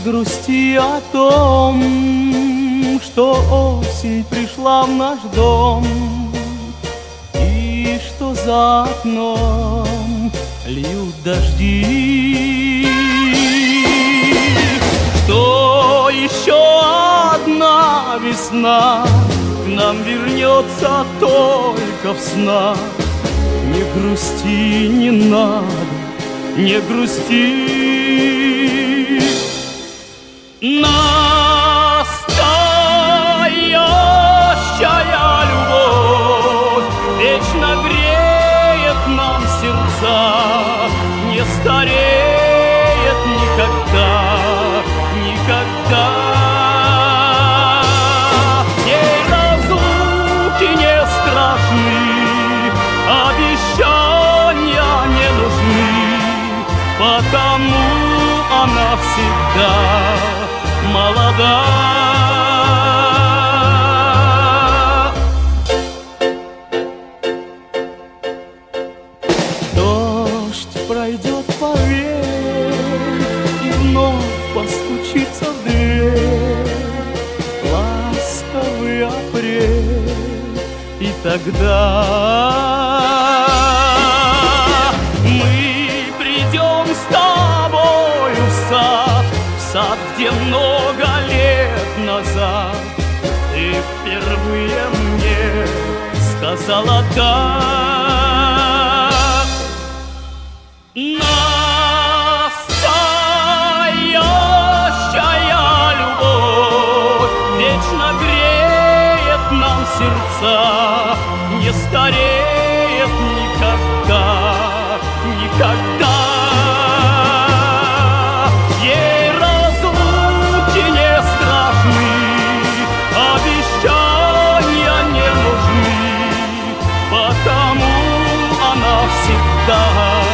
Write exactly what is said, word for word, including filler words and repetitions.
грусти о том, что осень пришла в наш дом, и что за окном льют дожди, что еще одна весна к нам вернется только в снах. Не грусти, не надо, не грусти. Настоящая любовь вечно греет нам сердца, не стареет никогда, никогда. Ей разлуки не страшны, обещания не нужны, потому она всегда молода. Дождь пройдет, поверь, и вновь постучится в дверь ласковый апрель, и тогда мы придем с тобою в сад, в сад, где много лет назад ты впервые мне сказала «да». Настоящая любовь вечно греет нам сердца, не стареет никогда, никогда. Ей разлуки не страшны, обещания не нужны, потому она всегда